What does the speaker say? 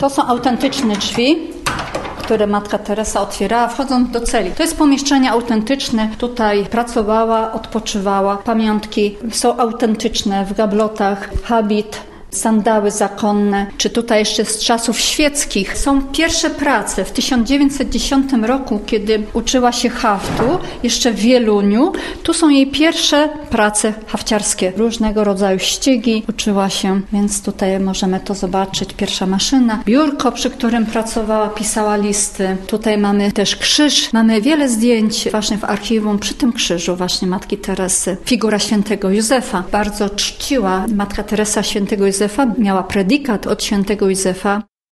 To są autentyczne drzwi, które Matka Teresa otwierała, wchodząc do celi. To jest pomieszczenie autentyczne. Tutaj pracowała, odpoczywała. Pamiątki są autentyczne w gablotach, habit, sandały zakonne, czy tutaj jeszcze z czasów świeckich. Są pierwsze prace w 1910 roku, kiedy uczyła się haftu, jeszcze w Wieluniu. Tu są jej pierwsze prace hafciarskie, różnego rodzaju ścigi. Uczyła się, więc tutaj możemy to zobaczyć. Pierwsza maszyna, biurko, przy którym pracowała, pisała listy. Tutaj mamy też krzyż. Mamy wiele zdjęć właśnie w archiwum przy tym krzyżu właśnie Matki Teresy. Figura świętego Józefa. Bardzo czciła Matka Teresa świętego Józefa. Miała predikat od świętego Józefa.